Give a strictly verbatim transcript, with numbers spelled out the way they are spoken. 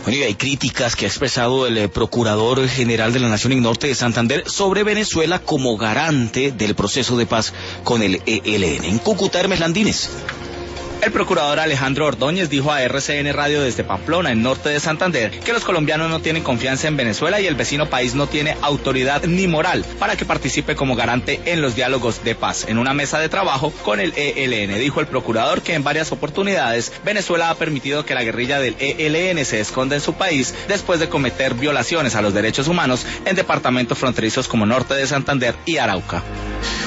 Bueno, y hay críticas que ha expresado el eh, Procurador General de la Nación en Norte de Santander sobre Venezuela como garante del proceso de paz con el E L N. En Cúcuta, Hermes Landines. El procurador Alejandro Ordóñez dijo a R C N Radio desde Pamplona, en norte de Santander, que los colombianos no tienen confianza en Venezuela y el vecino país no tiene autoridad ni moral para que participe como garante en los diálogos de paz. En una mesa de trabajo con el E L N, dijo el procurador que en varias oportunidades Venezuela ha permitido que la guerrilla del E L N se esconda en su país después de cometer violaciones a los derechos humanos en departamentos fronterizos como norte de Santander y Arauca.